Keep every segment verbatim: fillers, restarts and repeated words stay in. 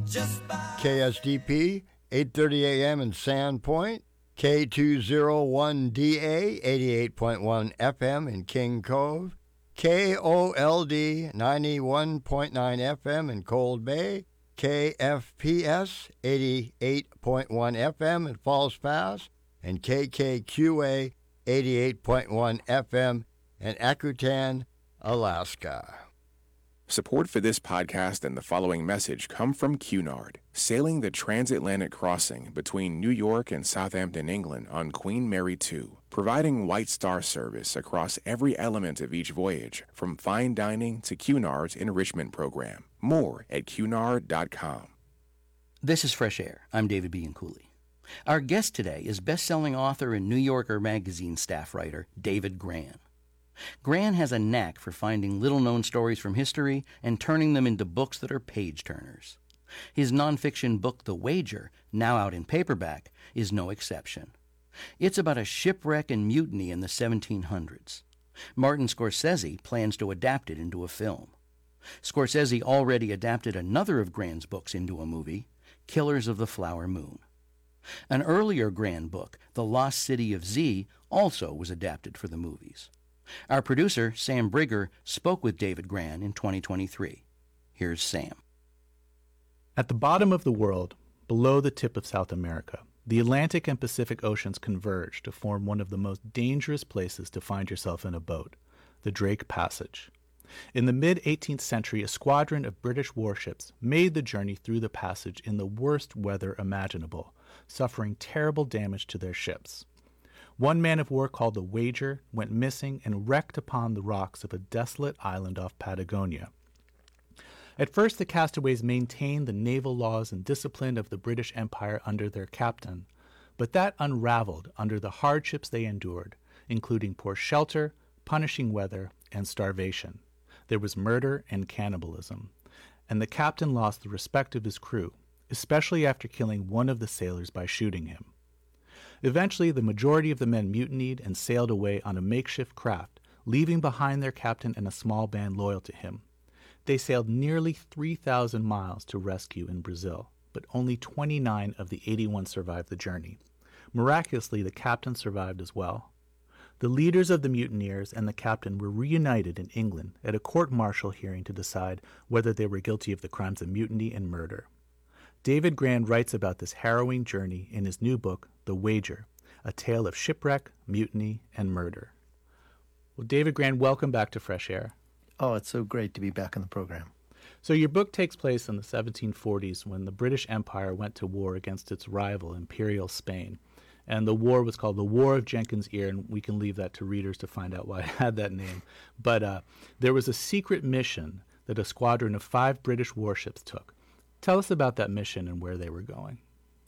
K S D P, eight thirty a.m. in Sandpoint, K two oh one D A, eighty-eight point one F M in King Cove, K O L D, ninety-one point nine F M in Cold Bay, K F P S, eighty-eight point one F M in Falls Pass, and K K Q A, eighty-eight point one F M in Akutan, Alaska. Support for this podcast and the following message come from Cunard, sailing the transatlantic crossing between New York and Southampton, England on Queen Mary two, providing White Star service across every element of each voyage, from fine dining to Cunard's enrichment program. More at cunard dot com. This is Fresh Air. I'm David Bianculli. Our guest today is best-selling author and New Yorker magazine staff writer David Grann. Grann has a knack for finding little-known stories from history and turning them into books that are page-turners. His nonfiction book, The Wager, now out in paperback, is no exception. It's about a shipwreck and mutiny in the seventeen hundreds. Martin Scorsese plans to adapt it into a film. Scorsese already adapted another of Grann's books into a movie, Killers of the Flower Moon. An earlier Grann book, The Lost City of Z, also was adapted for the movies. Our producer, Sam Brigger, spoke with David Grann in twenty twenty-three. Here's Sam. At the bottom of the world, below the tip of South America, the Atlantic and Pacific Oceans converge to form one of the most dangerous places to find yourself in a boat, the Drake Passage. In the mid-eighteenth century, a squadron of British warships made the journey through the passage in the worst weather imaginable, suffering terrible damage to their ships. One man of war called the Wager went missing and wrecked upon the rocks of a desolate island off Patagonia. At first, the castaways maintained the naval laws and discipline of the British Empire under their captain, but that unraveled under the hardships they endured, including poor shelter, punishing weather, and starvation. There was murder and cannibalism, and the captain lost the respect of his crew, especially after killing one of the sailors by shooting him. Eventually, the majority of the men mutinied and sailed away on a makeshift craft, leaving behind their captain and a small band loyal to him. They sailed nearly three thousand miles to rescue in Brazil, but only twenty-nine of the eighty-one survived the journey. Miraculously, the captain survived as well. The leaders of the mutineers and the captain were reunited in England at a court-martial hearing to decide whether they were guilty of the crimes of mutiny and murder. David Grann writes about this harrowing journey in his new book, The Wager, a tale of shipwreck, mutiny, and murder. Well, David Grann, welcome back to Fresh Air. Oh, it's so great to be back in the program. So your book takes place in the seventeen forties when the British Empire went to war against its rival, Imperial Spain. And the war was called the War of Jenkins' Ear, and we can leave that to readers to find out why it had that name. But uh, there was a secret mission that a squadron of five British warships took. Tell us about that mission and where they were going.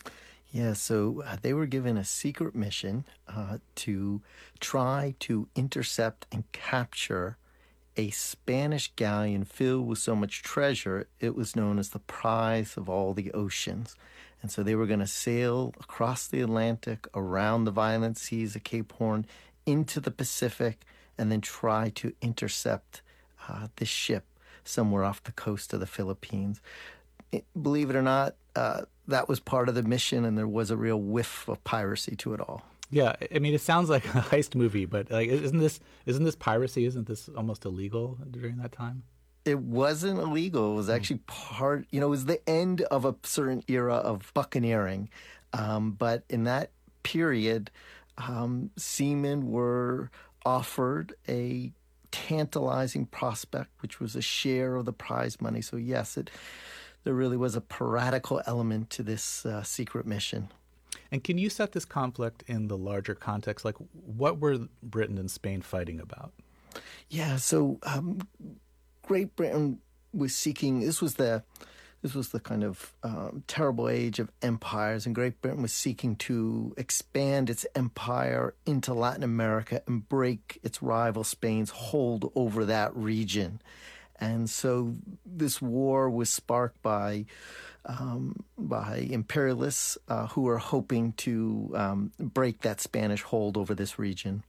Yeah, so uh, they were given a secret mission uh, to try to intercept and capture a Spanish galleon filled with so much treasure, it was known as the prize of all the oceans. And so they were going to sail across the Atlantic, around the violent seas of Cape Horn, into the Pacific, and then try to intercept uh, this ship somewhere off the coast of the Philippines. It, believe it or not, uh, that was part of the mission, and there was a real whiff of piracy to it all. Yeah, I mean, it sounds like a heist movie, but like, isn't this isn't this piracy? Isn't this almost illegal during that time? It wasn't illegal. It was actually part, you know, it was the end of a certain era of buccaneering. Um, but in that period, um, seamen were offered a tantalizing prospect, which was a share of the prize money. So yes, it there really was a piratical element to this uh, secret mission. And can you set this conflict in the larger context? Like, what were Britain and Spain fighting about? Yeah, so um, Great Britain was seeking, this was the this was the kind of um, terrible age of empires, and Great Britain was seeking to expand its empire into Latin America and break its rival Spain's hold over that region. And so this war was sparked by um, by imperialists uh, who were hoping to um, break that Spanish hold over this region.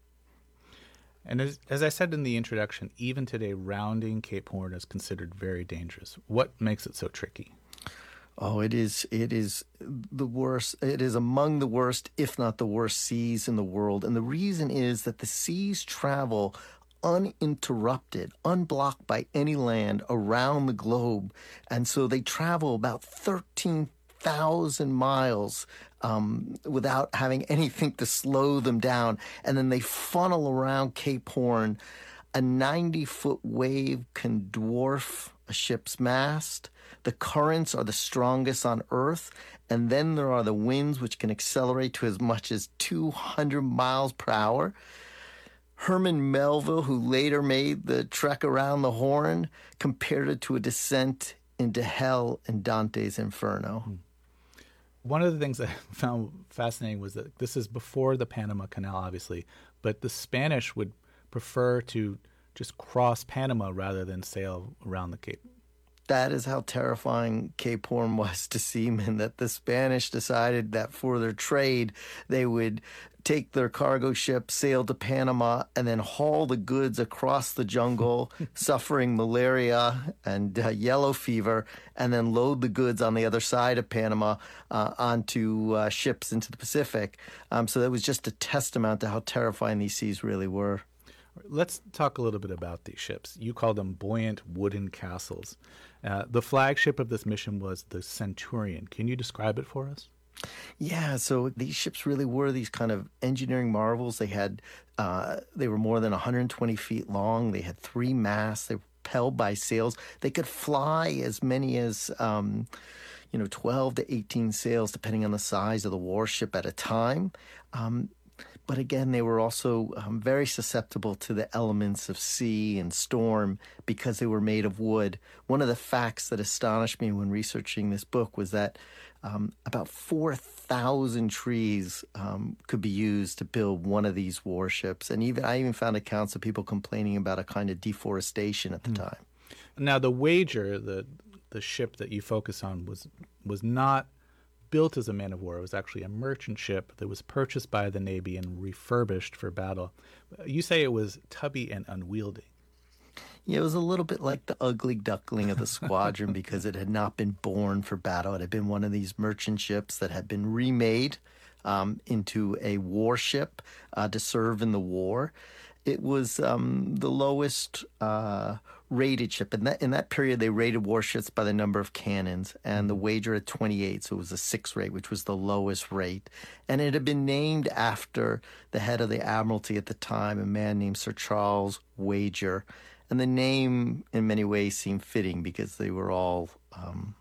And as, as I said in the introduction, even today, rounding Cape Horn is considered very dangerous. What makes it so tricky? Oh, it is it is the worst. It is among the worst, if not the worst, seas in the world. And the reason is that the seas travel uninterrupted, unblocked by any land around the globe. And so they travel about thirteen thousand miles um, without having anything to slow them down. And then they funnel around Cape Horn. A ninety-foot wave can dwarf a ship's mast. The currents are the strongest on Earth. And then there are the winds, which can accelerate to as much as two hundred miles per hour. Herman Melville, who later made the trek around the Horn, compared it to a descent into hell in Dante's Inferno. One of the things I found fascinating was that this is before the Panama Canal, obviously, but the Spanish would prefer to just cross Panama rather than sail around the Cape. That is how terrifying Cape Horn was to seamen, that the Spanish decided that for their trade, they would take their cargo ship, sail to Panama, and then haul the goods across the jungle, suffering malaria and uh, yellow fever, and then load the goods on the other side of Panama uh, onto uh, ships into the Pacific. Um, so that was just a testament to how terrifying these seas really were. Let's talk a little bit about these ships. You call them buoyant wooden castles. Uh, the flagship of this mission was the Centurion. Can you describe it for us? Yeah, so these ships really were these kind of engineering marvels. They had, uh, they were more than one hundred twenty feet long. They had three masts. They were propelled by sails. They could fly as many as, um, you know, twelve to eighteen sails, depending on the size of the warship at a time. Um, But again, they were also um, very susceptible to the elements of sea and storm because they were made of wood. One of the facts that astonished me when researching this book was that um, about four thousand trees um, could be used to build one of these warships. And even I even found accounts of people complaining about a kind of deforestation at the mm. time. Now, the Wager, the the ship that you focus on, was was not built as a man of war. It was actually a merchant ship that was purchased by the Navy and refurbished for battle. You say it was tubby and unwieldy. Yeah, it was a little bit like the ugly duckling of the squadron because it had not been born for battle. It had been one of these merchant ships that had been remade um, into a warship uh, to serve in the war. It was um, the lowest uh, rated ship. In that in that period, they rated warships by the number of cannons, and the Wager at twenty-eight, so it was a six rate, which was the lowest rate. And it had been named after the head of the Admiralty at the time, a man named Sir Charles Wager. And the name, in many ways, seemed fitting because they were all, um,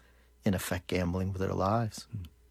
in effect, gambling with their lives.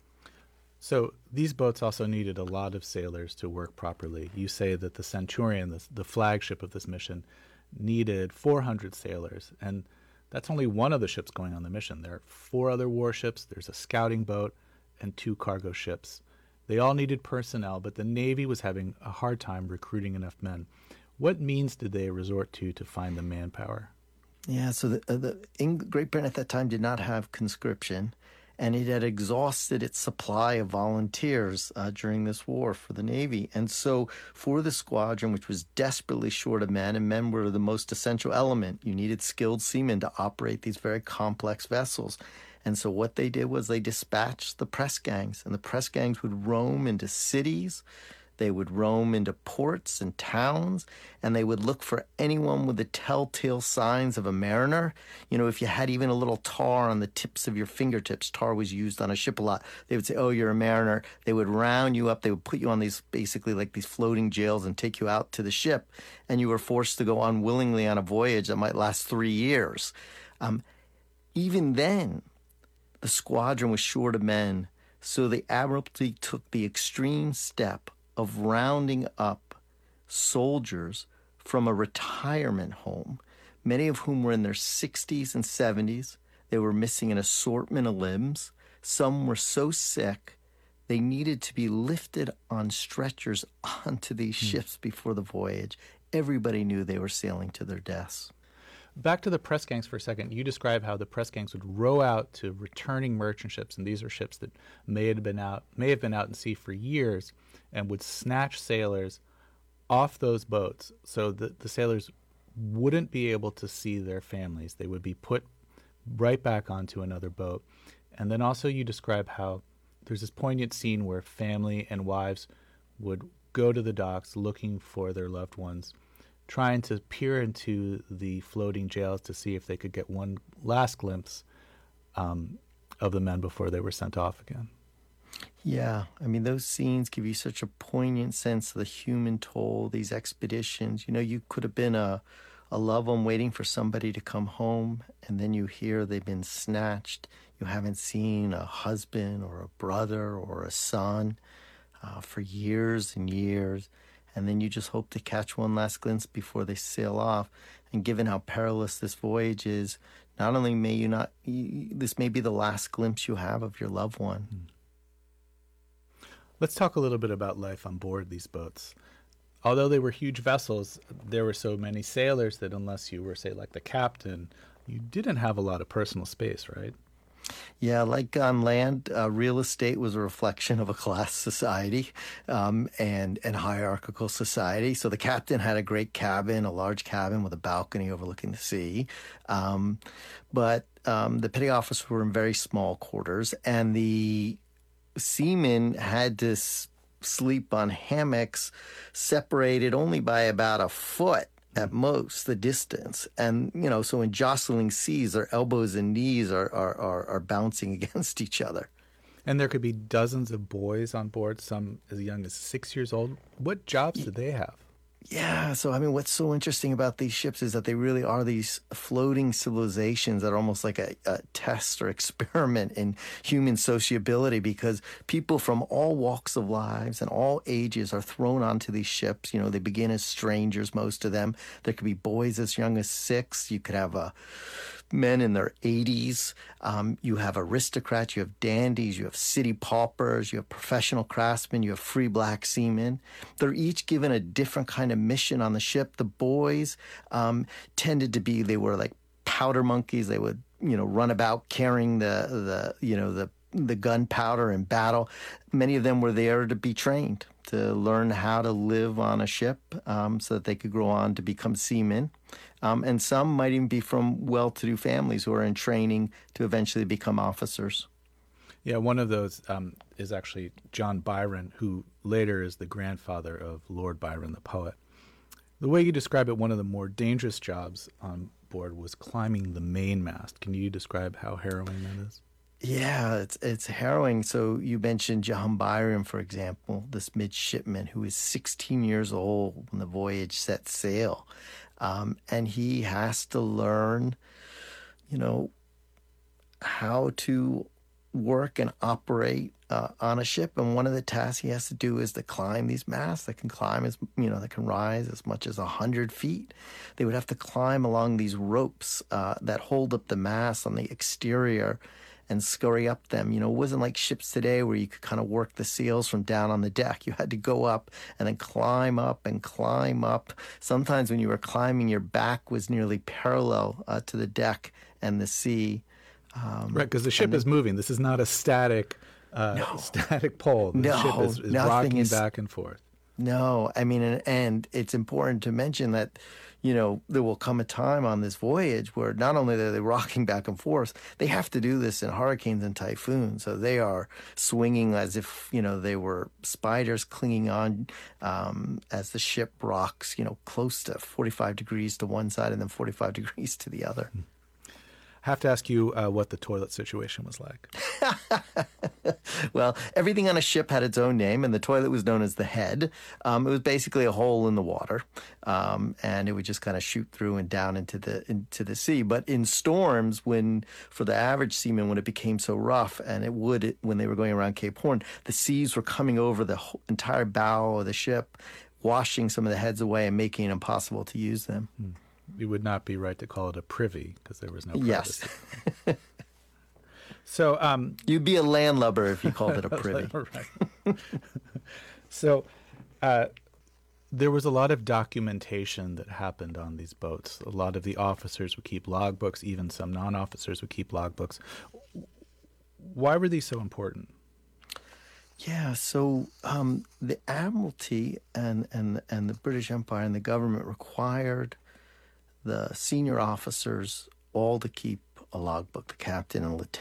So these boats also needed a lot of sailors to work properly. You say that the Centurion, the, the flagship of this mission, needed four hundred sailors, and that's only one of the ships going on the mission. There are four other warships, there's a scouting boat, and two cargo ships. They all needed personnel, but the Navy was having a hard time recruiting enough men. What means did they resort to to find the manpower? Yeah, so the, uh, the in Great Britain at that time did not have conscription, and it had exhausted its supply of volunteers uh, during this war for the Navy. And so for the squadron, which was desperately short of men, and men were the most essential element, you needed skilled seamen to operate these very complex vessels. And so what they did was they dispatched the press gangs, and the press gangs would roam into cities. They would roam into ports and towns, and they would look for anyone with the telltale signs of a mariner. You know, if you had even a little tar on the tips of your fingertips, tar was used on a ship a lot. They would say, oh, you're a mariner. They would round you up. They would put you on these, basically like these floating jails and take you out to the ship, and you were forced to go unwillingly on a voyage that might last three years. Um, even then, the squadron was short of men, so the Admiralty took the extreme step of rounding up soldiers from a retirement home, many of whom were in their sixties and seventies. They were missing an assortment of limbs. Some were so sick they needed to be lifted on stretchers onto these mm. ships before the voyage. Everybody knew they were sailing to their deaths. Back to the press gangs for a second. You describe how the press gangs would row out to returning merchant ships, and these are ships that may have been out, may have been out in sea for years, and would snatch sailors off those boats so that the sailors wouldn't be able to see their families. They would be put right back onto another boat. And then also you describe how there's this poignant scene where family and wives would go to the docks looking for their loved ones, trying to peer into the floating jails to see if they could get one last glimpse um, of the men before they were sent off again. Yeah, I mean, those scenes give you such a poignant sense of the human toll, these expeditions. You know, you could have been a, a loved one waiting for somebody to come home, and then you hear they've been snatched. You haven't seen a husband or a brother or a son uh, for years and years. And then you just hope to catch one last glimpse before they sail off. And given how perilous this voyage is, not only may you not, this may be the last glimpse you have of your loved one. Mm. Let's talk a little bit about life on board these boats. Although they were huge vessels, there were so many sailors that unless you were, say, like the captain, you didn't have a lot of personal space, right? Yeah, like on land, uh, real estate was a reflection of a class society um, and, and hierarchical society. So the captain had a great cabin, a large cabin with a balcony overlooking the sea. Um, but um, the petty officers were in very small quarters, and the seamen had to s- sleep on hammocks separated only by about a foot at most, the distance. And, you know, so in jostling seas, their elbows and knees are, are, are, are bouncing against each other. And there could be dozens of boys on board, some as young as six years old. What jobs did they have? Yeah, so I mean, what's so interesting about these ships is that they really are these floating civilizations that are almost like a, a test or experiment in human sociability, because people from all walks of lives and all ages are thrown onto these ships. You know, they begin as strangers, most of them. There could be boys as young as six. You could have a men in their eighties. Um, you have aristocrats, you have dandies, you have city paupers, you have professional craftsmen, you have free black seamen. They're each given a different kind of mission on the ship. The boys um, tended to be, they were like powder monkeys. They would, you know, run about carrying the, the you know, the the gunpowder in battle. Many of them were there to be trained, to learn how to live on a ship um, so that they could grow on to become seamen. Um, and some might even be from well-to-do families who are in training to eventually become officers. Yeah, one of those um, is actually John Byron, who later is the grandfather of Lord Byron, the poet. The way you describe it, one of the more dangerous jobs on board was climbing the mainmast. Can you describe how harrowing that is? Yeah, it's it's harrowing. So you mentioned John Byron, for example, this midshipman who is sixteen years old when the voyage set sail. Um, and he has to learn, you know, how to work and operate uh, on a ship. And one of the tasks he has to do is to climb these masts that can climb as, you know, that can rise as much as one hundred feet. They would have to climb along these ropes uh, that hold up the masts on the exterior and scurry up them. You know, it wasn't like ships today where you could kind of work the sails from down on the deck. You had to go up and then climb up and climb up. Sometimes when you were climbing, your back was nearly parallel uh, to the deck and the sea. Um, right, because the ship is moving. This is not a static uh, no, static pole. The no, ship is, is rocking is, back and forth. No, I mean, and, and it's important to mention that, you know, there will come a time on this voyage where not only are they rocking back and forth, they have to do this in hurricanes and typhoons. So they are swinging as if, you know, they were spiders clinging on um, as the ship rocks, you know, close to forty-five degrees to one side and then forty-five degrees to the other. I have to ask you uh, what the toilet situation was like. Well, everything on a ship had its own name, and the toilet was known as the head. Um, it was basically a hole in the water, um, and it would just kind of shoot through and down into the into the sea. But in storms, when for the average seaman, when it became so rough, and it would it, when they were going around Cape Horn, the seas were coming over the whole, entire bow of the ship, washing some of the heads away and making it impossible to use them. Hmm. It would not be right to call it a privy because there was no privacy. Yes. So um, you'd be a landlubber if you called it a privy. Right. So uh, there was a lot of documentation that happened on these boats. A lot of the officers would keep logbooks. Even some non-officers would keep logbooks. Why were these so important? Yeah, so um, the Admiralty and, and, and the British Empire and the government required the senior officers all to keep a logbook, the captain and lieutenant.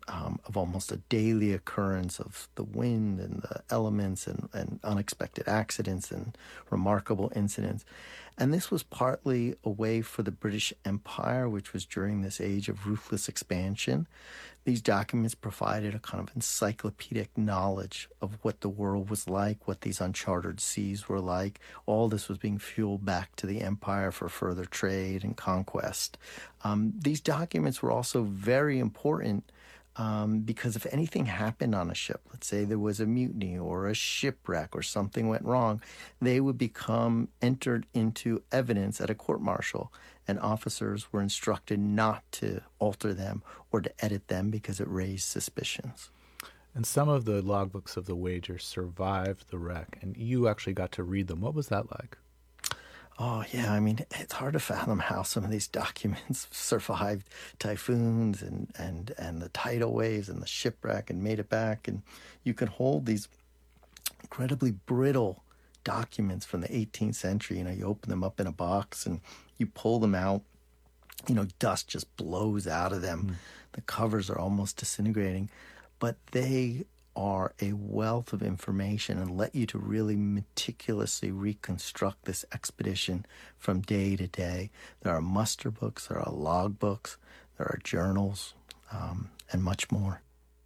um, of almost a daily occurrence of the wind and the elements and, and unexpected accidents and remarkable incidents. And this was partly a way for the British Empire, which was during this age of ruthless expansion. These documents provided a kind of encyclopedic knowledge of what the world was like, what these uncharted seas were like. All this was being fueled back to the empire for further trade and conquest. Um, these documents were also very important Um, because if anything happened on a ship, let's say there was a mutiny or a shipwreck or something went wrong, they would become entered into evidence at a court-martial, and officers were instructed not to alter them or to edit them because it raised suspicions. And some of the logbooks of the Wager survived the wreck, and you actually got to read them. What was that like? Oh, yeah. I mean, it's hard to fathom how some of these documents survived typhoons and, and, and the tidal waves and the shipwreck and made it back. And you can hold these incredibly brittle documents from the eighteenth century. You know, you open them up in a box and you pull them out. You know, dust just blows out of them. Mm. The covers are almost disintegrating. But they are a wealth of information and let you to really meticulously reconstruct this expedition from day to day. There are muster books, there are log books, there are journals, um, and much more.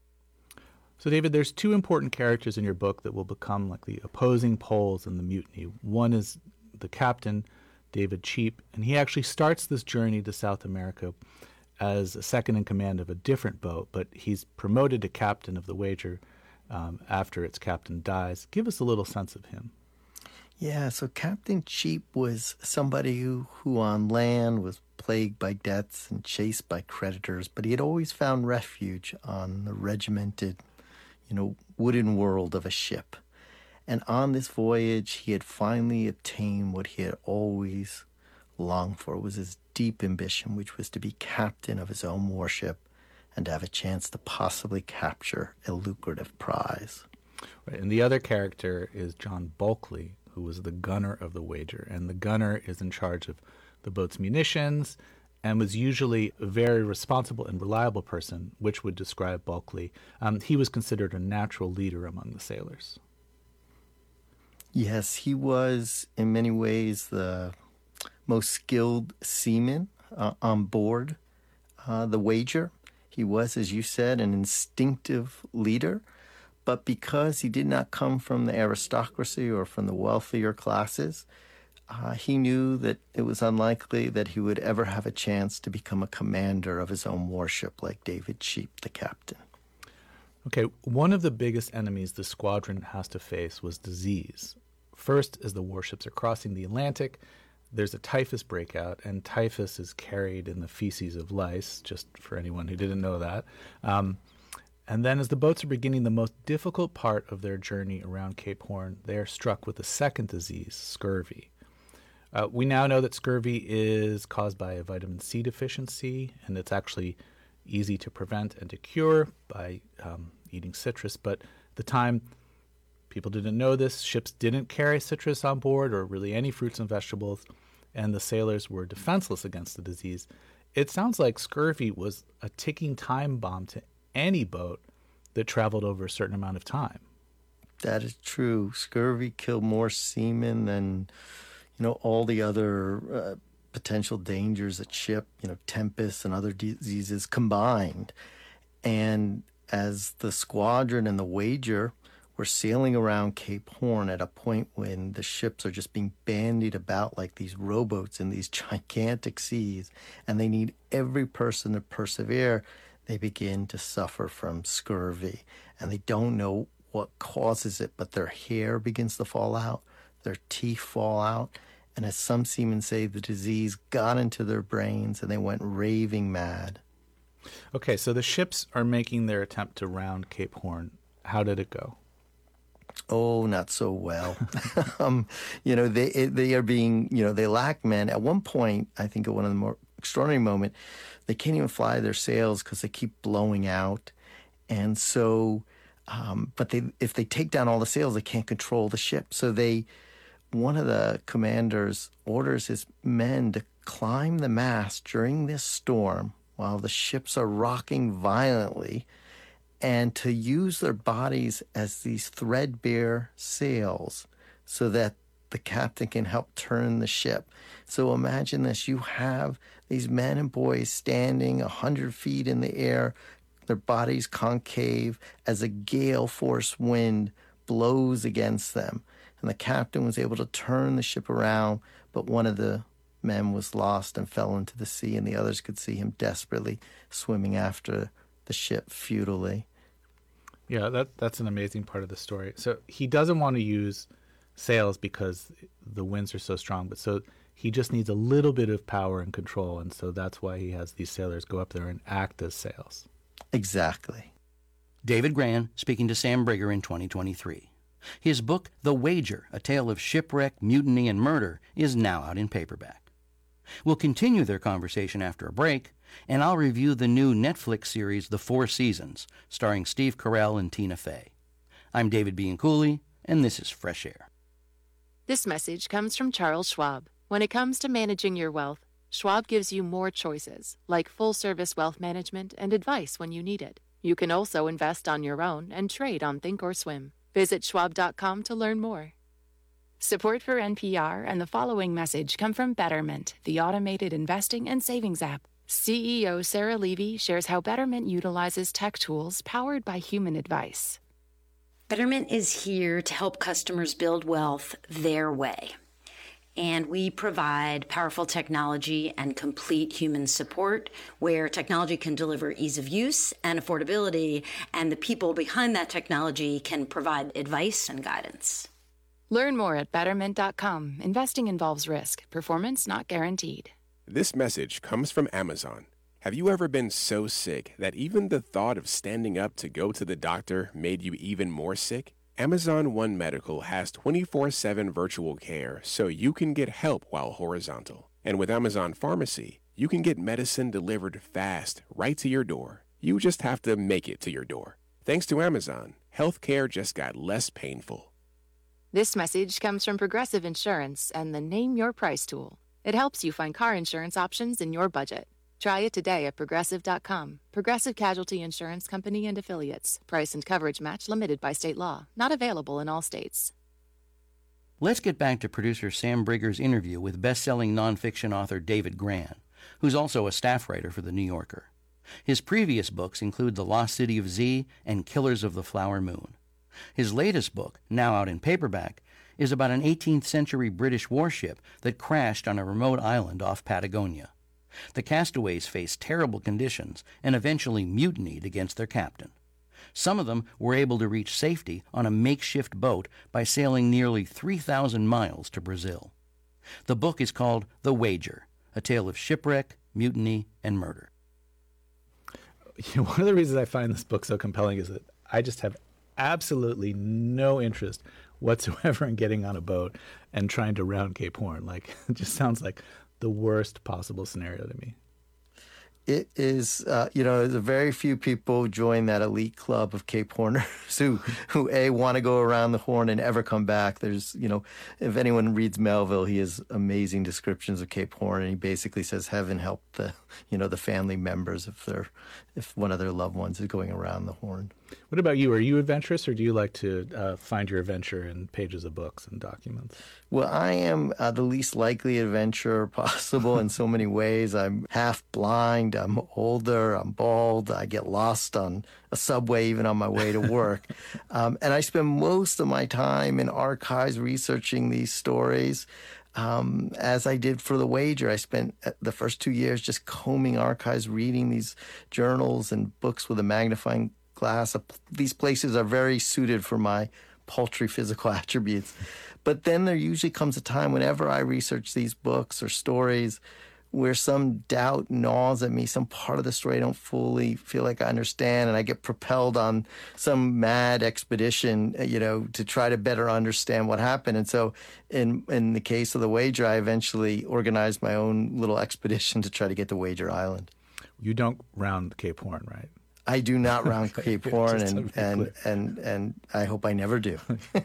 So, David, there's two important characters in your book that will become like the opposing poles in the mutiny. One is the captain, David Cheap, and he actually starts this journey to South America as a second in command of a different boat, but he's promoted to captain of the Wager Um, after its captain dies. Give us a little sense of him. Yeah, so Captain Cheap was somebody who, who on land was plagued by debts and chased by creditors, but he had always found refuge on the regimented, you know, wooden world of a ship. And on this voyage, he had finally obtained what he had always longed for. It was his deep ambition, which was to be captain of his own warship and to have a chance to possibly capture a lucrative prize. Right, and the other character is John Bulkley, who was the gunner of the Wager. And the gunner is in charge of the boat's munitions and was usually a very responsible and reliable person, which would describe Bulkley. Um, he was considered a natural leader among the sailors. Yes, he was in many ways the most skilled seaman uh, on board uh, the Wager. He was, as you said, an instinctive leader, but because he did not come from the aristocracy or from the wealthier classes, uh, he knew that it was unlikely that he would ever have a chance to become a commander of his own warship like David Cheap, the captain. Okay, one of the biggest enemies the squadron has to face was disease. First, as the warships are crossing the Atlantic, there's a typhus breakout, and typhus is carried in the feces of lice, just for anyone who didn't know that. Um, and then as the boats are beginning the most difficult part of their journey around Cape Horn, they are struck with a second disease, scurvy. Uh, we now know that scurvy is caused by a vitamin C deficiency, and it's actually easy to prevent and to cure by um, eating citrus. But at the time, people didn't know this. Ships didn't carry citrus on board or really any fruits and vegetables, and the sailors were defenseless against the disease. It sounds like scurvy was a ticking time bomb to any boat that traveled over a certain amount of time. That is true. Scurvy killed more seamen than, you know, all the other uh, potential dangers at ship, you know, tempests and other diseases combined. And as the squadron and the Wager were sailing around Cape Horn at a point when the ships are just being bandied about like these rowboats in these gigantic seas, and they need every person to persevere, they begin to suffer from scurvy. And they don't know what causes it, but their hair begins to fall out, their teeth fall out, and as some seamen say, the disease got into their brains and they went raving mad. Okay, so the ships are making their attempt to round Cape Horn. How did it go? Oh, not so well. um, you know, they they are being, you know, they lack men. At one point, I think at one of the more extraordinary moments, they can't even fly their sails because they keep blowing out. And so, um, but they if they take down all the sails, they can't control the ship. So they, one of the commanders orders his men to climb the mast during this storm while the ships are rocking violently and to use their bodies as these threadbare sails so that the captain can help turn the ship. So imagine this, you have these men and boys standing a hundred feet in the air, their bodies concave as a gale force wind blows against them. And the captain was able to turn the ship around, but one of the men was lost and fell into the sea, and the others could see him desperately swimming after the ship futilely. Yeah, that that's an amazing part of the story. So he doesn't want to use sails because the winds are so strong, but so he just needs a little bit of power and control, and so that's why he has these sailors go up there and act as sails. Exactly. David Grann speaking to Sam Briger in twenty twenty-three. His book, The Wager, A Tale of Shipwreck, Mutiny, and Murder, is now out in paperback. We'll continue their conversation after a break, and I'll review the new Netflix series, The Four Seasons, starring Steve Carell and Tina Fey. I'm David Bianculli, and this is Fresh Air. This message comes from Charles Schwab. When it comes to managing your wealth, Schwab gives you more choices, like full-service wealth management and advice when you need it. You can also invest on your own and trade on Thinkorswim. Visit schwab dot com to learn more. Support for N P R and the following message come from Betterment, the automated investing and savings app. C E O Sarah Levy shares how Betterment utilizes tech tools powered by human advice. Betterment is here to help customers build wealth their way. And we provide powerful technology and complete human support where technology can deliver ease of use and affordability, and the people behind that technology can provide advice and guidance. Learn more at betterment dot com. Investing involves risk. Performance not guaranteed. This message comes from Amazon. Have you ever been so sick that even the thought of standing up to go to the doctor made you even more sick? Amazon One Medical has twenty-four seven virtual care so you can get help while horizontal. And with Amazon Pharmacy, you can get medicine delivered fast right to your door. You just have to make it to your door. Thanks to Amazon, healthcare just got less painful. This message comes from Progressive Insurance and the Name Your Price tool. It helps you find car insurance options in your budget. Try it today at progressive dot com. Progressive Casualty Insurance Company and Affiliates. Price and coverage match limited by state law. Not available in all states. Let's get back to producer Sam Briger's interview with best-selling nonfiction author David Grann, who's also a staff writer for The New Yorker. His previous books include The Lost City of Z and Killers of the Flower Moon. His latest book, now out in paperback, is about an eighteenth century British warship that crashed on a remote island off Patagonia. The castaways faced terrible conditions and eventually mutinied against their captain. Some of them were able to reach safety on a makeshift boat by sailing nearly three thousand miles to Brazil. The book is called The Wager, A Tale of Shipwreck, Mutiny, and Murder. You know, one of the reasons I find this book so compelling is that I just have absolutely no interest whatsoever in getting on a boat and trying to round Cape Horn. Like, it just sounds like the worst possible scenario to me. It is, uh, you know, there's very few people join that elite club of Cape Horners who, who A, want to go around the Horn and ever come back. There's, you know, if anyone reads Melville, he has amazing descriptions of Cape Horn, and he basically says heaven help the, you know, the family members if they're, if one of their loved ones is going around the Horn. What about you? Are you adventurous, or do you like to uh, find your adventure in pages of books and documents? Well, I am uh, the least likely adventurer possible in so many ways. I'm half blind, I'm older, I'm bald, I get lost on a subway even on my way to work. um, and I spend most of my time in archives researching these stories. Um, as I did for The Wager, I spent the first two years just combing archives, reading these journals and books with a magnifying glass. These places are very suited for my paltry physical attributes. But then there usually comes a time whenever I research these books or stories where some doubt gnaws at me, some part of the story I don't fully feel like I understand, and I get propelled on some mad expedition, you know, to try to better understand what happened. And so in in the case of The Wager, I eventually organized my own little expedition to try to get to Wager Island. You don't round Cape Horn, right? I do not round Cape Horn, and, and, clear. and, and I hope I never do.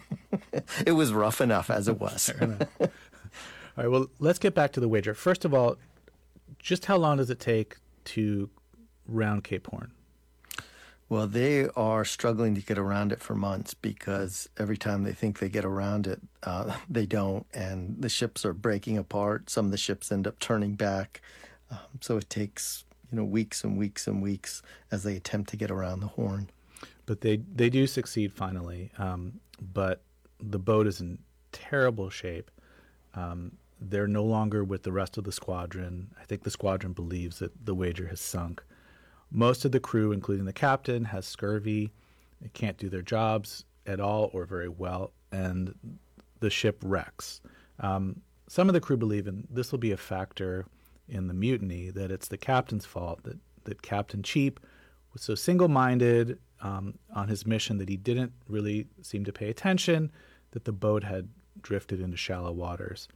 It was rough enough as it was. Fair enough. All right, well, let's get back to The Wager. First of all, just how long does it take to round Cape Horn? Well, they are struggling to get around it for months because every time they think they get around it, uh, they don't, and the ships are breaking apart. Some of the ships end up turning back, um, so it takes you know weeks and weeks and weeks as they attempt to get around the Horn. But they they do succeed finally. Um, but the boat is in terrible shape. Um, they're no longer with the rest of the squadron. I think the squadron believes that the wager has sunk. Most of the crew, including the captain, has scurvy. They can't do their jobs at all or very well, and the ship wrecks. Um, some of the crew believe, and this will be a factor in the mutiny, that it's the captain's fault, that, that Captain Cheap was so single-minded um, on his mission that he didn't really seem to pay attention, that the boat had drifted into shallow waters.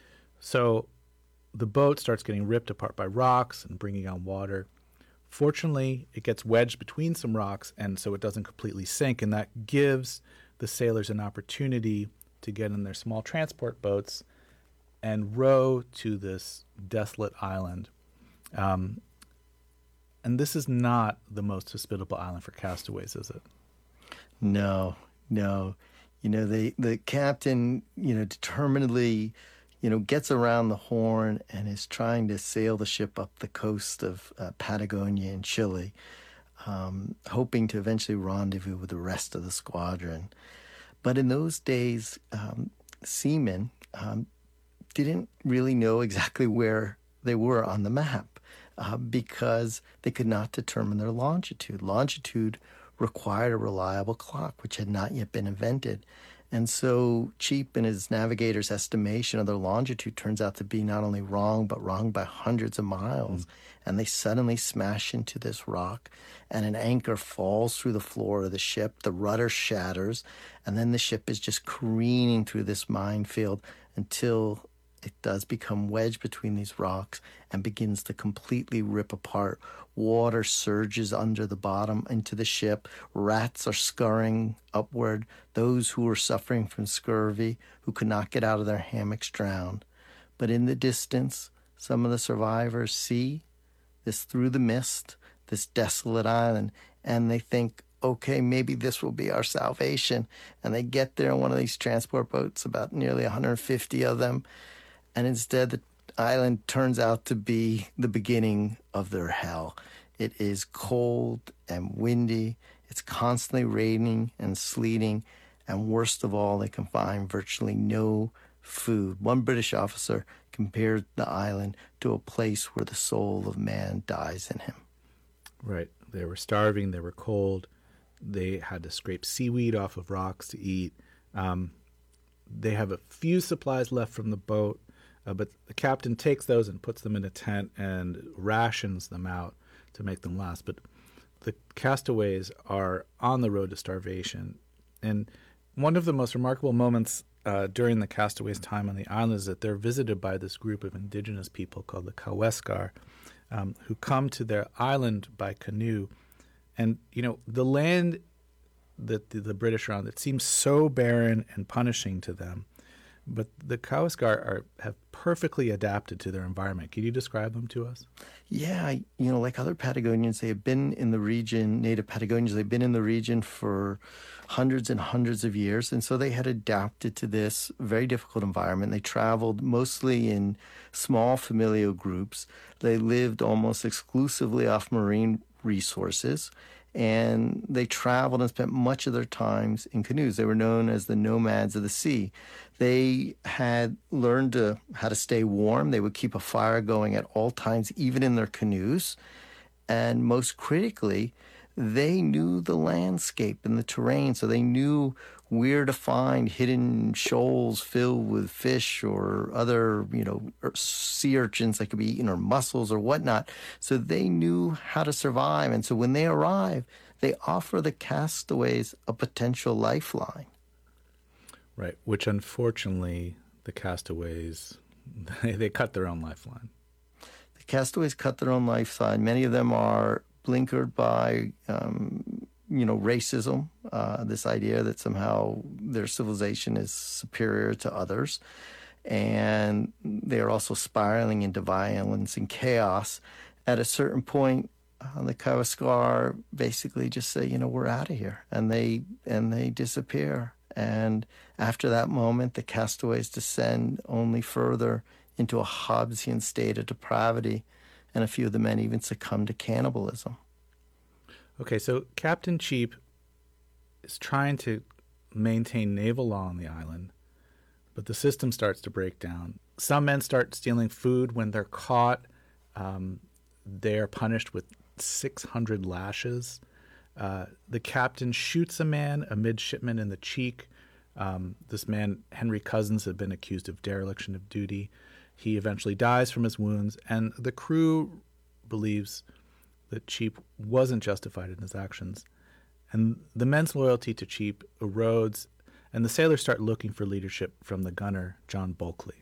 So the boat starts getting ripped apart by rocks and bringing on water. Fortunately, it gets wedged between some rocks, and so it doesn't completely sink, and that gives the sailors an opportunity to get in their small transport boats and row to this desolate island. Um, and this is not the most hospitable island for castaways, is it? No, no. You know, they, the captain, you know, determinedly, you know, gets around the Horn and is trying to sail the ship up the coast of uh, Patagonia in Chile, um, hoping to eventually rendezvous with the rest of the squadron. But in those days, um, seamen um, didn't really know exactly where they were on the map uh, because they could not determine their longitude. Longitude required a reliable clock, which had not yet been invented. And so Cheap and his navigator's estimation of their longitude turns out to be not only wrong, but wrong by hundreds of miles. Mm. And they suddenly smash into this rock, and an anchor falls through the floor of the ship. The rudder shatters, and then the ship is just careening through this minefield until it does become wedged between these rocks and begins to completely rip apart. Water surges under the bottom into the ship. Rats are scurrying upward. Those who were suffering from scurvy, who could not get out of their hammocks, drowned. But in the distance, some of the survivors see this through the mist, this desolate island, and they think, okay, maybe this will be our salvation. And they get there in one of these transport boats, about nearly one hundred fifty of them, and instead the island turns out to be the beginning of their hell. It is cold and windy. It's constantly raining and sleeting. And worst of all, they can find virtually no food. One British officer compared the island to a place where the soul of man dies in him. Right. They were starving. They were cold. They had to scrape seaweed off of rocks to eat. Um, they have a few supplies left from the boat. Uh, but the captain takes those and puts them in a tent and rations them out to make them last. But the castaways are on the road to starvation. And one of the most remarkable moments uh, during the castaways' time on the island is that they're visited by this group of indigenous people called the Kaweskar, um, who come to their island by canoe. And, you know, the land that the, the British are on, it seems so barren and punishing to them. But the Kaweskar are, have perfectly adapted to their environment. Can you describe them to us? Yeah, you know, like other Patagonians, they have been in the region, native Patagonians, they've been in the region for hundreds and hundreds of years. And so they had adapted to this very difficult environment. They traveled mostly in small familial groups. They lived almost exclusively off marine resources. And they traveled and spent much of their times in canoes. They were known as the nomads of the sea. They had learned to, how to stay warm. They would keep a fire going at all times, even in their canoes. And most critically, they knew the landscape and the terrain, so they knew where to find hidden shoals filled with fish or other, you know, sea urchins that could be eaten, or mussels or whatnot. So they knew how to survive. And so when they arrive, they offer the castaways a potential lifeline. Right, which unfortunately the castaways, they, they cut their own lifeline. The castaways cut their own lifeline. Many of them are blinkered by um, you know, racism, uh, this idea that somehow their civilization is superior to others. And they are also spiraling into violence and chaos. At a certain point, uh, the Karaskar basically just say, you know, we're out of here. And they and they disappear. And after that moment, the castaways descend only further into a Hobbesian state of depravity. And a few of the men even succumb to cannibalism. Okay, so Captain Cheap is trying to maintain naval law on the island, but the system starts to break down. Some men start stealing food. When they're caught, um, they're punished with six hundred lashes. Uh, the captain shoots a man, a midshipman, in the cheek. Um, this man, Henry Cousins, had been accused of dereliction of duty. He eventually dies from his wounds, and the crew believes that Cheap wasn't justified in his actions. And the men's loyalty to Cheap erodes, and the sailors start looking for leadership from the gunner, John Bulkley.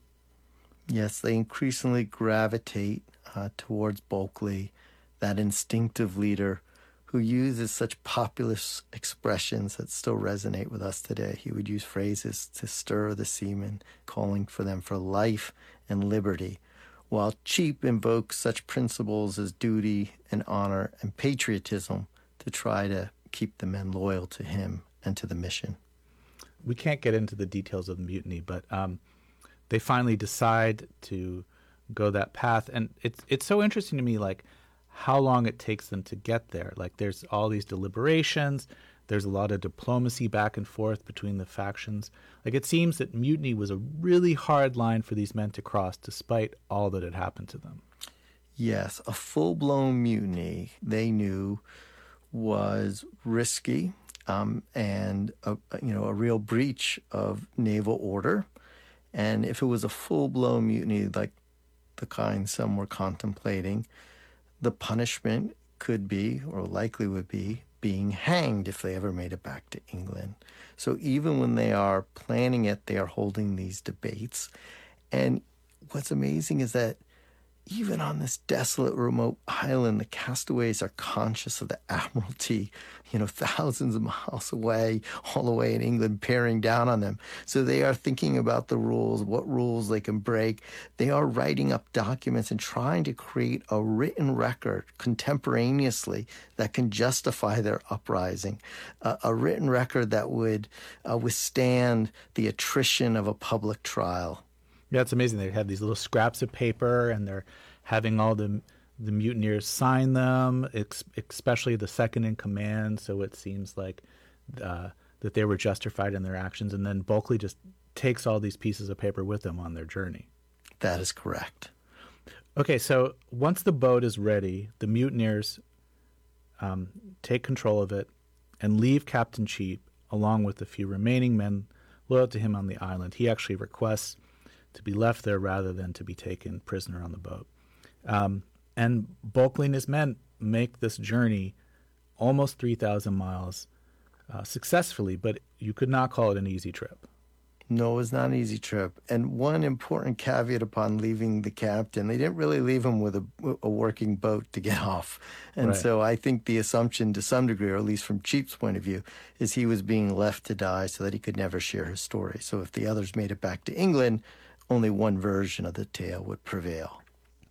Yes, they increasingly gravitate uh, towards Bulkley, that instinctive leader who uses such populist expressions that still resonate with us today. He would use phrases to stir the seamen, calling for them for life and liberty, while Cheap invokes such principles as duty and honor and patriotism to try to keep the men loyal to him and to the mission. We can't get into the details of the mutiny, but um, they finally decide to go that path. And it's it's so interesting to me, like, how long it takes them to get there. Like, there's all these deliberations. There's a lot of diplomacy back and forth between the factions. Like, it seems that mutiny was a really hard line for these men to cross, despite all that had happened to them. Yes, a full-blown mutiny, they knew, was risky um, and a, you know a real breach of naval order. And if it was a full-blown mutiny like the kind some were contemplating, the punishment could be, or likely would be, being hanged if they ever made it back to England. So even when they are planning it, they are holding these debates. And what's amazing is that even on this desolate, remote island, the castaways are conscious of the Admiralty, you know, thousands of miles away, all the way in England, bearing down on them. So they are thinking about the rules, what rules they can break. They are writing up documents and trying to create a written record contemporaneously that can justify their uprising, uh, a written record that would uh, withstand the attrition of a public trial. Yeah, it's amazing. They have these little scraps of paper, and they're having all the the mutineers sign them, ex- especially the second in command. So it seems like uh, that they were justified in their actions. And then Bulkley just takes all these pieces of paper with them on their journey. That is correct. Okay, so once the boat is ready, the mutineers um, take control of it and leave Captain Cheap along with the few remaining men loyal to him on the island. He actually requests to be left there rather than to be taken prisoner on the boat. Um, and Bulkley and his men make this journey almost three thousand miles uh, successfully, but you could not call it an easy trip. No, it was not an easy trip. And one important caveat upon leaving the captain, they didn't really leave him with a, a working boat to get off. And Right. so I think the assumption to some degree, or at least from Cheap's point of view, is he was being left to die so that he could never share his story. So if the others made it back to England, only one version of the tale would prevail.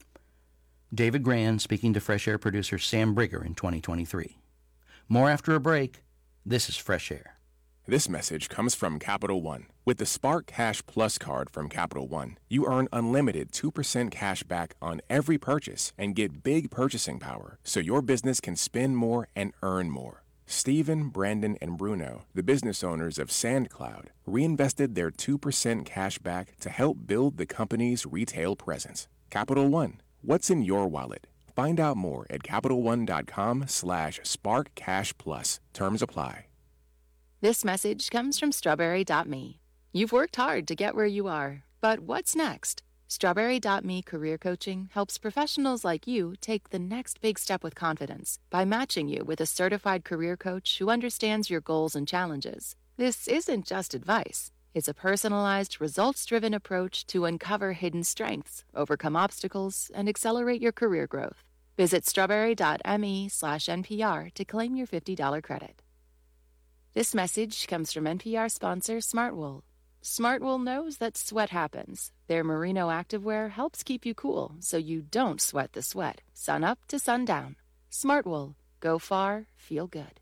David Grann speaking to Fresh Air producer Sam Brigger in twenty twenty-three. More after a break. This is Fresh Air. This message comes from Capital One. With the Spark Cash Plus card from Capital One, you earn unlimited two percent cash back on every purchase and get big purchasing power so your business can spend more and earn more. Stephen, Brandon, and Bruno, the business owners of SandCloud, reinvested their two percent cash back to help build the company's retail presence. Capital One, what's in your wallet? Find out more at CapitalOne.com slash SparkCashPlus. Terms apply. This message comes from Strawberry dot me. You've worked hard to get where you are, but what's next? Strawberry dot me Career Coaching helps professionals like you take the next big step with confidence by matching you with a certified career coach who understands your goals and challenges. This isn't just advice. It's a personalized, results-driven approach to uncover hidden strengths, overcome obstacles, and accelerate your career growth. Visit strawberry dot me slash N P R to claim your fifty dollars credit. This message comes from N P R sponsor Smartwool. Smartwool knows that sweat happens. Their merino activewear helps keep you cool so you don't sweat the sweat, sun up to sundown. Smartwool. Go far, feel good.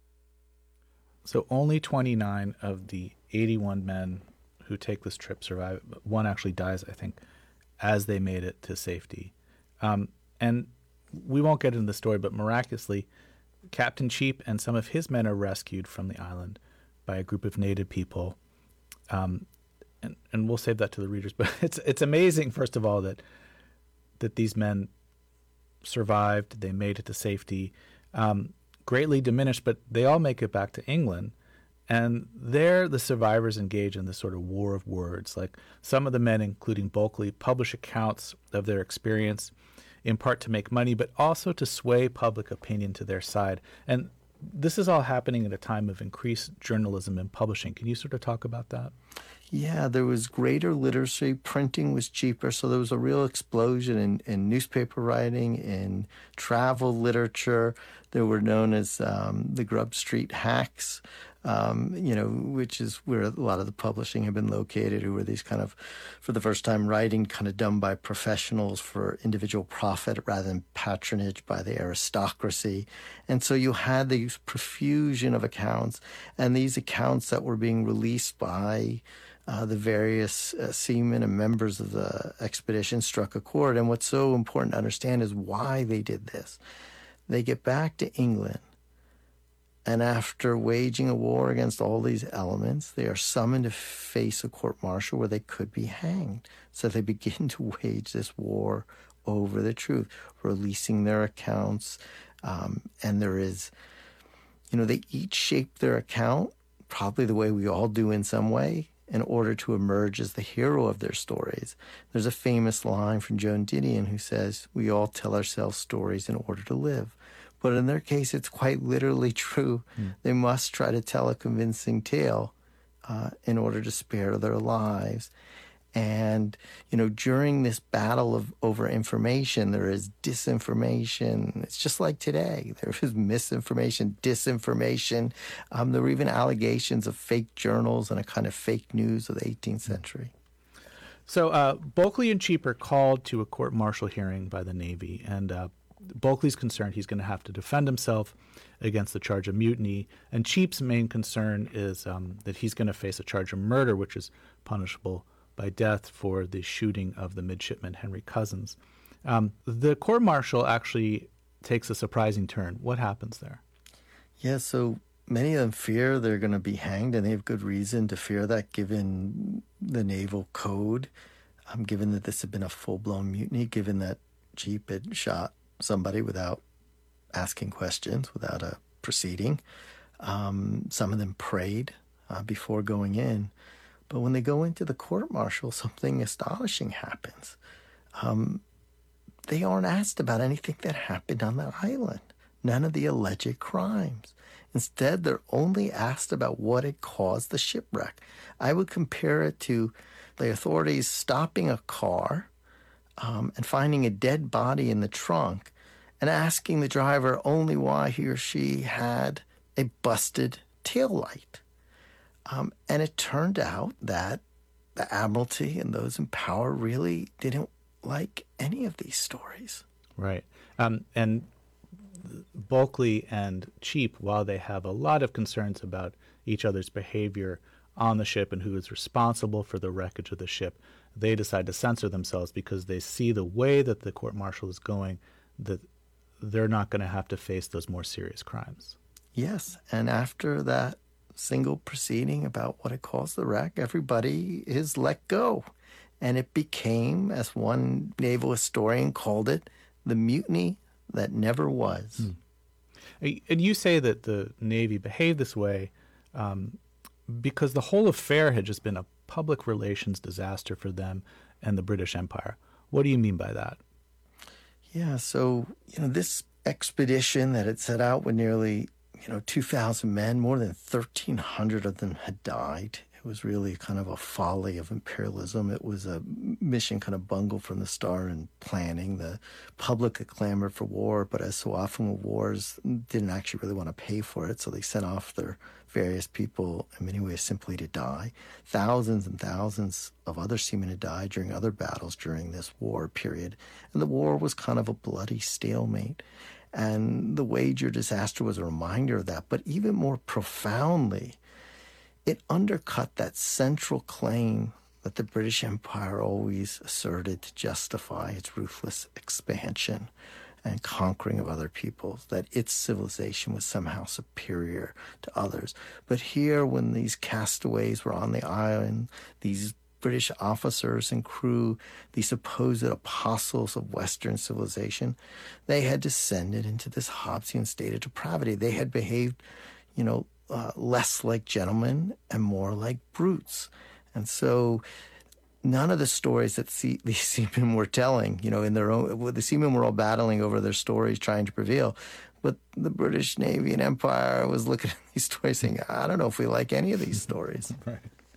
So only twenty-nine of the eighty-one men who take this trip survive. One actually dies, I think, as they made it to safety. Um, and we won't get into the story, but miraculously, Captain Cheap and some of his men are rescued from the island by a group of native people. Um, and, and we'll save that to the readers. But it's it's amazing, first of all, that that these men survived. They made it to safety. Um, greatly diminished, but they all make it back to England. And there the survivors engage in this sort of war of words. Like some of the men, including Bulkeley, publish accounts of their experience, in part to make money, but also to sway public opinion to their side. And this is all happening at a time of increased journalism and publishing. Can you sort of talk about that? Yeah, there was greater literacy. Printing was cheaper, so there was a real explosion in, in newspaper writing, in travel literature. They were known as um, the Grub Street hacks, um, you know, which is where a lot of the publishing had been located, who were these kind of, for the first time, writing kind of done by professionals for individual profit rather than patronage by the aristocracy. And so you had these profusion of accounts, and these accounts that were being released by Uh, the various uh, seamen and members of the expedition struck a chord. And what's so important to understand is why they did this. They get back to England, and after waging a war against all these elements, they are summoned to face a court-martial where they could be hanged. So they begin to wage this war over the truth, releasing their accounts. Um, and there is, you know, they each shape their account probably the way we all do in some way, in order to emerge as the hero of their stories. There's a famous line from Joan Didion who says, "We all tell ourselves stories in order to live." But in their case, it's quite literally true. Mm. They must try to tell a convincing tale uh, in order to spare their lives. And, you know, during this battle of over information, there is disinformation. It's just like today. There is misinformation, disinformation. Um, there were even allegations of fake journals and a kind of fake news of the eighteenth century. So uh, Bulkeley and Cheap are called to a court-martial hearing by the Navy, and uh, Bulkeley's concerned he's going to have to defend himself against the charge of mutiny, and Cheap's main concern is um, that he's going to face a charge of murder, which is punishable by death for the shooting of the midshipman Henry Cousins. Um, the court-martial actually takes a surprising turn. What happens there? Yeah, so many of them fear they're going to be hanged, and they have good reason to fear that given the naval code, um, given that this had been a full-blown mutiny, given that Cheap had shot somebody without asking questions, without a proceeding. Um, some of them prayed uh, before going in. But when they go into the court-martial, something astonishing happens. Um, they aren't asked about anything that happened on the island, none of the alleged crimes. Instead, they're only asked about what had caused the shipwreck. I would compare it to the authorities stopping a car um, and finding a dead body in the trunk and asking the driver only why he or she had a busted taillight. Um, and it turned out that the Admiralty and those in power really didn't like any of these stories. Right. Um, and Bulkeley and Cheap, while they have a lot of concerns about each other's behavior on the ship and who is responsible for the wreckage of the ship, they decide to censor themselves because they see the way that the court-martial is going, that they're not going to have to face those more serious crimes. Yes, and after that single proceeding about what had caused the wreck, everybody is let go. And it became, as one naval historian called it, the mutiny that never was. Hmm. And you say that the Navy behaved this way um, because the whole affair had just been a public relations disaster for them and the British Empire. What do you mean by that? Yeah, so, you know, this expedition that had set out with nearly you know, two thousand men, more than thirteen hundred of them had died. It was really kind of a folly of imperialism. It was a mission kind of bungled from the start in planning. The public had clamored for war, but as so often with wars, didn't actually really want to pay for it, so they sent off their various people, in many ways, simply to die. Thousands and thousands of other seamen had died during other battles during this war period, and the war was kind of a bloody stalemate. And the Wager disaster was a reminder of that. But even more profoundly, it undercut that central claim that the British Empire always asserted to justify its ruthless expansion and conquering of other peoples, that its civilization was somehow superior to others. But here, when these castaways were on the island, these British officers and crew, these supposed apostles of Western civilization, they had descended into this Hobbesian state of depravity. They had behaved, you know, uh, less like gentlemen and more like brutes. And so none of the stories that sea, these seamen were telling, you know, in their own, the seamen were all battling over their stories, trying to prevail. But the British Navy and Empire was looking at these stories saying, I don't know if we like any of these stories. Right.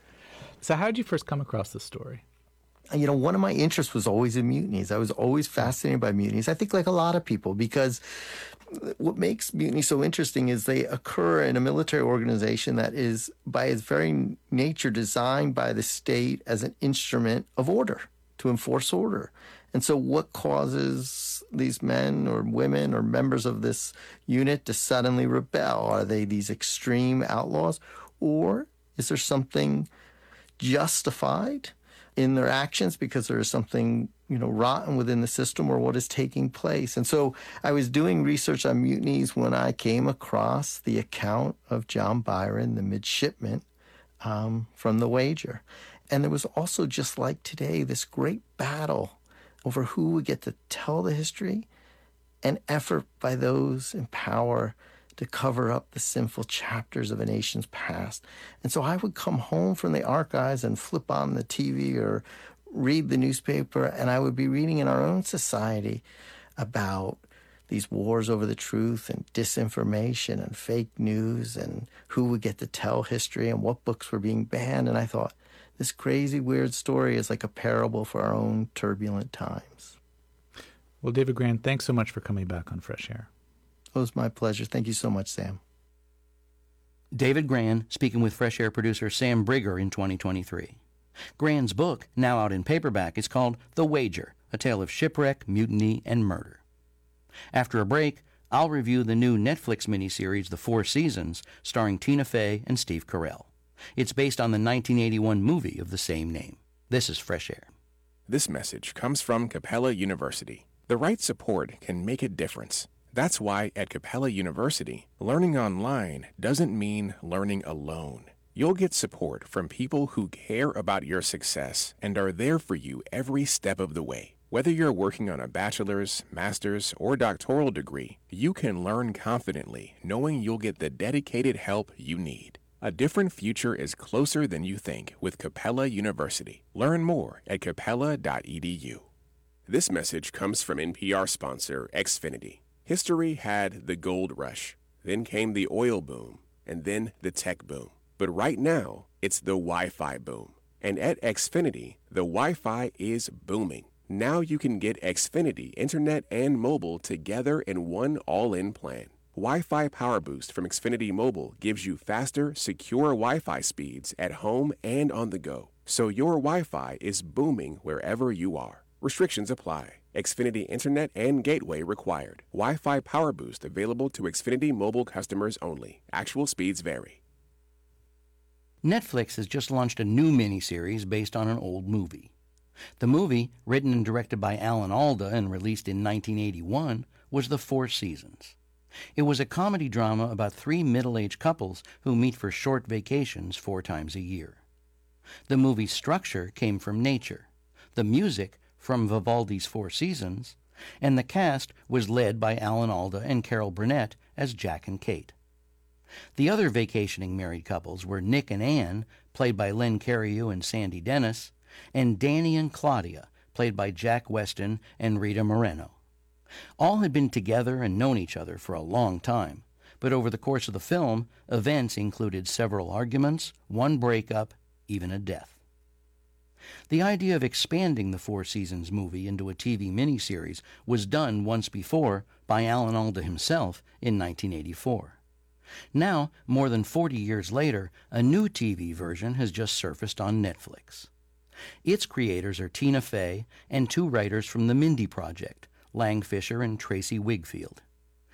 So how did you first come across this story? You know, one of my interests was always in mutinies. I was always fascinated by mutinies. I think like a lot of people, because what makes mutiny so interesting is they occur in a military organization that is, by its very nature, designed by the state as an instrument of order, to enforce order. And so what causes these men or women or members of this unit to suddenly rebel? Are they these extreme outlaws? Or is there something justified in their actions because there is something, you know, rotten within the system, or what is taking place? And so I was doing research on mutinies when I came across the account of John Byron, the midshipman, um, from the Wager. And there was also, just like today, this great battle over who would get to tell the history, an effort by those in power to cover up the sinful chapters of a nation's past. And so I would come home from the archives and flip on the T V or read the newspaper, and I would be reading in our own society about these wars over the truth and disinformation and fake news and who would get to tell history and what books were being banned. And I thought, this crazy, weird story is like a parable for our own turbulent times. Well, David Grann, thanks so much for coming back on Fresh Air. It was my pleasure. Thank you so much, Sam. David Grann speaking with Fresh Air producer Sam Brigger in twenty twenty-three. Grann's book, now out in paperback, is called The Wager, A Tale of Shipwreck, Mutiny, and Murder. After a break, I'll review the new Netflix miniseries The Four Seasons, starring Tina Fey and Steve Carell. It's based on the nineteen eighty-one movie of the same name. This is Fresh Air. This message comes from Capella University. The right support can make a difference. That's why at Capella University, learning online doesn't mean learning alone. You'll get support from people who care about your success and are there for you every step of the way. Whether you're working on a bachelor's, master's, or doctoral degree, you can learn confidently knowing you'll get the dedicated help you need. A different future is closer than you think with Capella University. Learn more at capella dot e d u. This message comes from N P R sponsor Xfinity. History had the gold rush, then came the oil boom, and then the tech boom. But right now, it's the Wi-Fi boom. And at Xfinity, the Wi-Fi is booming. Now you can get Xfinity Internet and mobile together in one all-in plan. Wi-Fi Power Boost from Xfinity Mobile gives you faster, secure Wi-Fi speeds at home and on the go. So your Wi-Fi is booming wherever you are. Restrictions apply. Xfinity Internet and gateway required. Wi-Fi Power Boost available to Xfinity Mobile customers only. Actual speeds vary. Netflix has just launched a new miniseries based on an old movie. The movie, written and directed by Alan Alda and released in nineteen eighty-one, was The Four Seasons. It was a comedy drama about three middle-aged couples who meet for short vacations four times a year. The movie's structure came from nature, the music from Vivaldi's Four Seasons, and the cast was led by Alan Alda and Carol Burnett as Jack and Kate. The other vacationing married couples were Nick and Anne, played by Len Cariou and Sandy Dennis, and Danny and Claudia, played by Jack Weston and Rita Moreno. All had been together and known each other for a long time, but over the course of the film, events included several arguments, one breakup, even a death. The idea of expanding the Four Seasons movie into a T V miniseries was done once before by Alan Alda himself in nineteen eighty-four. Now, more than forty years later, a new T V version has just surfaced on Netflix. Its creators are Tina Fey and two writers from the Mindy Project, Lang Fisher and Tracy Wigfield.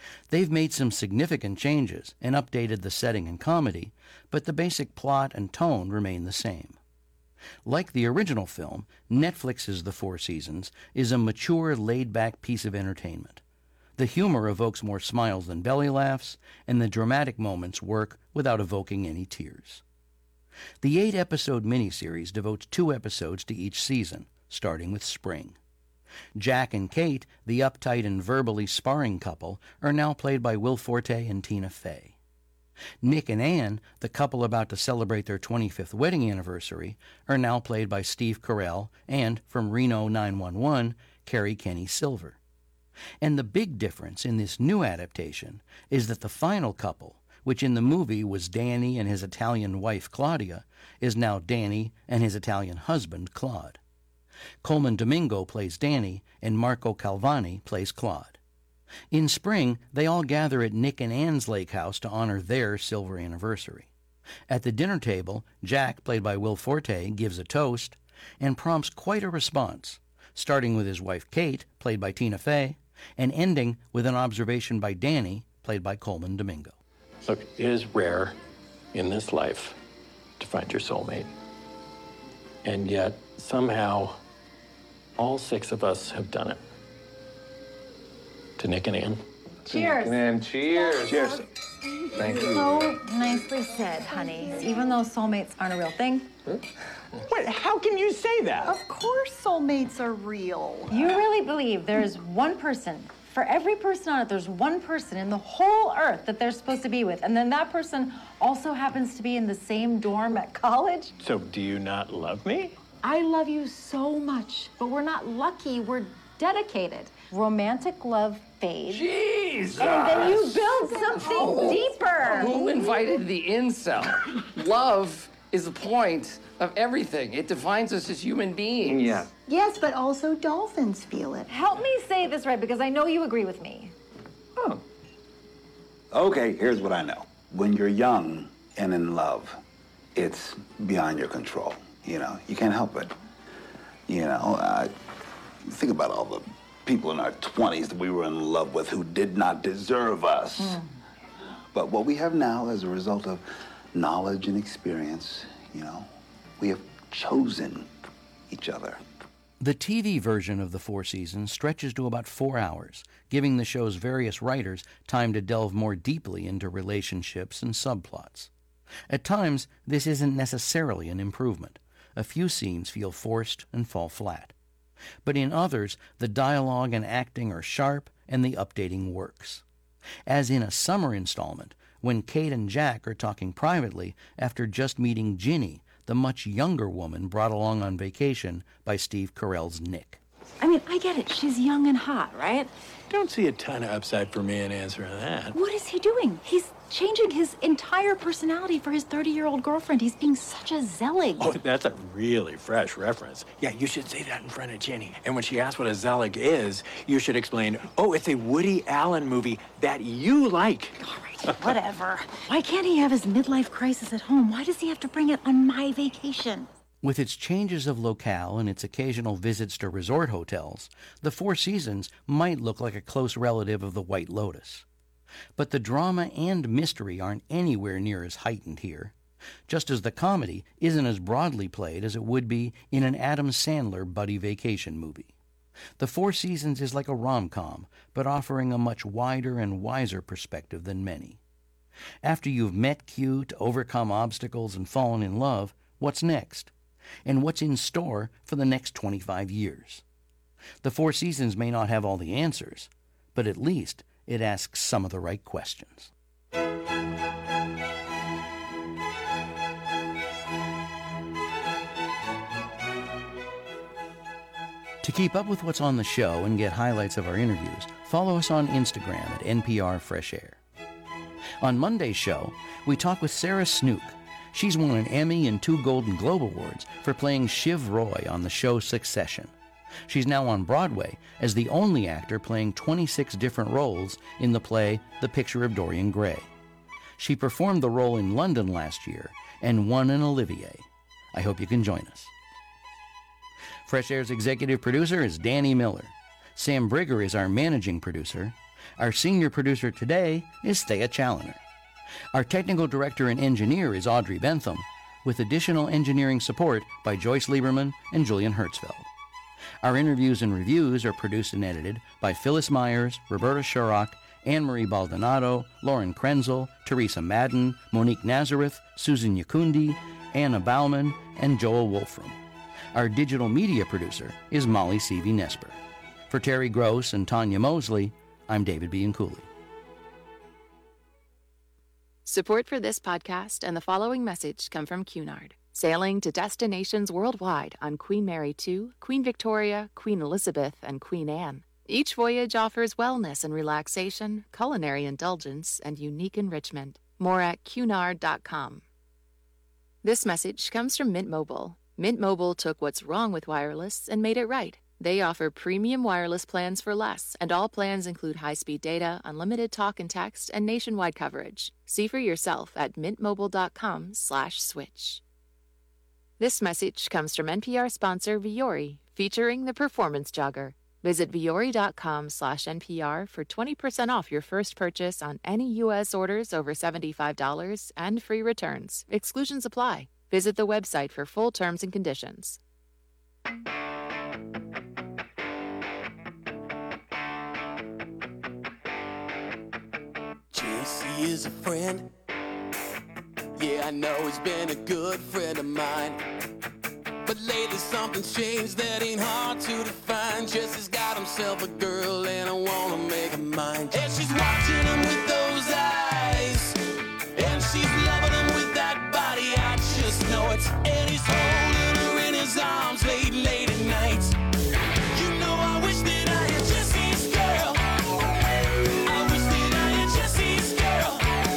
They've made some significant changes and updated the setting and comedy, but the basic plot and tone remain the same. Like the original film, Netflix's The Four Seasons is a mature, laid-back piece of entertainment. The humor evokes more smiles than belly laughs, and the dramatic moments work without evoking any tears. The eight-episode miniseries devotes two episodes to each season, starting with spring. Jack and Kate, the uptight and verbally sparring couple, are now played by Will Forte and Tina Fey. Nick and Anne, the couple about to celebrate their twenty-fifth wedding anniversary, are now played by Steve Carell and, from Reno nine one one, Carrie Kenny Silver. And the big difference in this new adaptation is that the final couple, which in the movie was Danny and his Italian wife Claudia, is now Danny and his Italian husband Claude. Coleman Domingo plays Danny, and Marco Calvani plays Claude. In spring, they all gather at Nick and Anne's lake house to honor their silver anniversary. At the dinner table, Jack, played by Will Forte, gives a toast and prompts quite a response, starting with his wife Kate, played by Tina Fey, and ending with an observation by Danny, played by Coleman Domingo. Look, it is rare in this life to find your soulmate. And yet, somehow, all six of us have done it. To Nick and Anne. Cheers. And cheers. Cheers. Thank you. So nicely said, honey. Even though soulmates aren't a real thing. Wait, how can you say that? Of course soulmates are real. You really believe there's one person, for every person on it, there's one person in the whole earth that they're supposed to be with, and then that person also happens to be in the same dorm at college? So do you not love me? I love you so much, but we're not lucky, we're dedicated. Romantic love fades. Jesus! And then you build something Oh. deeper. Who invited the incel? Love is the point of everything. It defines us as human beings. Yeah. Yes, but also dolphins feel it. Help me say this right, because I know you agree with me. Oh. Okay, here's what I know. When you're young and in love, it's beyond your control. You know, you can't help it. You know, uh, think about all the people in our twenties that we were in love with who did not deserve us. Mm. But what we have now, as a result of knowledge and experience, you know, we have chosen each other. The T V version of The Four Seasons stretches to about four hours, giving the show's various writers time to delve more deeply into relationships and subplots. At times, this isn't necessarily an improvement. A few scenes feel forced and fall flat. But in others, the dialogue and acting are sharp and the updating works. As in a summer installment, when Kate and Jack are talking privately after just meeting Ginny, the much younger woman brought along on vacation by Steve Carell's Nick. I mean, I get it. She's young and hot, right? Don't see a ton of upside for me in answering that. What is he doing? He's changing his entire personality for his thirty-year-old girlfriend. He's being such a zealot. Oh, that's a really fresh reference. Yeah, you should say that in front of Jenny. And when she asks what a zealot is, you should explain, oh, it's a Woody Allen movie that you like. All right, whatever. Why can't he have his midlife crisis at home? Why does he have to bring it on my vacation? With its changes of locale and its occasional visits to resort hotels, The Four Seasons might look like a close relative of The White Lotus. But the drama and mystery aren't anywhere near as heightened here, just as the comedy isn't as broadly played as it would be in an Adam Sandler buddy vacation movie. The Four Seasons is like a rom-com, but offering a much wider and wiser perspective than many. After you've met cute, overcome obstacles, and fallen in love, what's next? And what's in store for the next twenty-five years? The Four Seasons may not have all the answers, but at least it asks some of the right questions. To keep up with what's on the show and get highlights of our interviews, follow us on Instagram at N P R Fresh Air. On Monday's show, we talk with Sarah Snook. She's won an Emmy and two Golden Globe Awards for playing Shiv Roy on the show Succession. She's now on Broadway as the only actor playing twenty-six different roles in the play The Picture of Dorian Gray. She performed the role in London last year and won an Olivier. I hope you can join us. Fresh Air's executive producer is Danny Miller. Sam Brigger is our managing producer. Our senior producer today is Thea Challoner. Our technical director and engineer is Audrey Bentham, with additional engineering support by Joyce Lieberman and Julian Hertzfeld. Our interviews and reviews are produced and edited by Phyllis Myers, Roberta Shurrock, Anne-Marie Baldonado, Lauren Krenzel, Teresa Madden, Monique Nazareth, Susan Yakundi, Anna Bauman, and Joel Wolfram. Our digital media producer is Molly Seavey-Nesper. For Terry Gross and Tanya Mosley, I'm David Bianculli. Support for this podcast and the following message come from Cunard. Sailing to destinations worldwide on Queen Mary two, Queen Victoria, Queen Elizabeth, and Queen Anne. Each voyage offers wellness and relaxation, culinary indulgence, and unique enrichment. More at cunard dot com. This message comes from Mint Mobile. Mint Mobile took what's wrong with wireless and made it right. They offer premium wireless plans for less, and all plans include high-speed data, unlimited talk and text, and nationwide coverage. See for yourself at mintmobile.com slash switch. This message comes from N P R sponsor Vuori, featuring the performance jogger. Visit vuori.com slash NPR for twenty percent off your first purchase on any U S orders over seventy-five dollars and free returns. Exclusions apply. Visit the website for full terms and conditions. J C is a friend. Yeah, I know he's been a good friend of mine. But lately something's changed that ain't hard to define. Jesse's got himself a girl and I wanna make her mine. And she's watching him with those eyes, and she's loving him with that body, I just know it. And he's holding her in his arms late, late at night. You know I wish that I had Jesse's girl. I wish that I had Jesse's girl.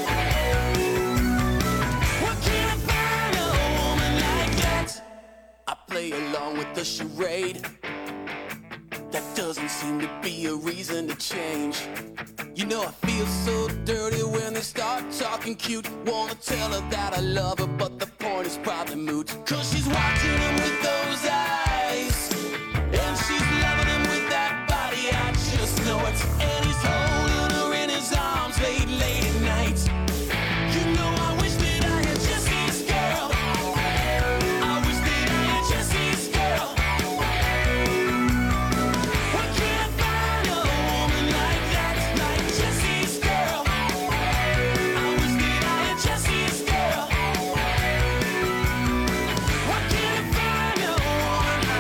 What can I find a woman like that? I play along with the charade. That doesn't seem to be a reason to change. You know I feel so dirty when they start talking cute. Wanna tell her that I love her, but the point is probably moot. Cause she's watching him with those eyes, and she's loving him with that body, I just know it. And he's holding her in his arms late, late at night. You know I wish that I had Jesse's girl. I wish that I had Jesse's girl. What can I find a woman like that, like Jesse's girl? I wish that I had Jesse's girl. What can I find a woman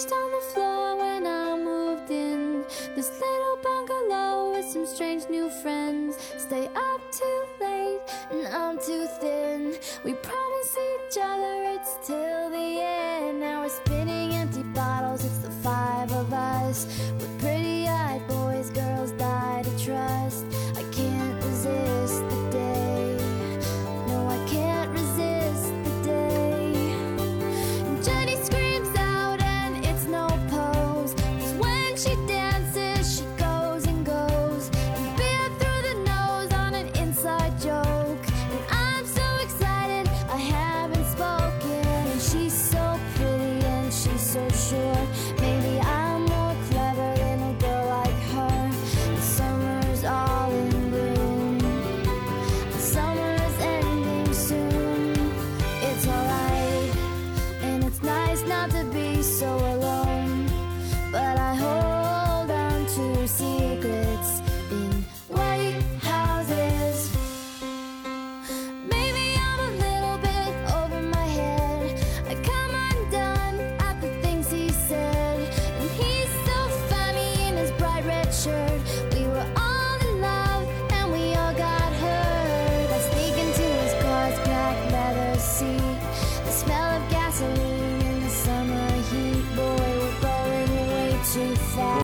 scratched on the floor when I moved in. This little bungalow with some strange new friends. Stay up too late and I'm too thin. We promise each other it's till the end. Now we're spinning empty bottles, it's the five of us. We're pretty-eyed boys, girls die to trust. I can't resist the day. No, I can't resist the day. And Jenny screams out and it's no pose. 'Cause when she dances, she goes and goes. And beer through the nose on an inside joke. And I'm so excited, I haven't spoken. And she's so pretty and she's so sure. Maybe I'm more clever than a girl like her. The summer's all in bloom. The summer's ending soon. It's alright, and it's nice not to be so alone. But I hold on to secrets in white houses. Maybe I'm a little bit over my head. I come undone at the things he said. And he's so funny in his bright red shirt. We were all in love and we all got hurt. I sneak into his car's cracked leather seat. The smell of gasoline in the summer heat. Boy, we're going way too fast.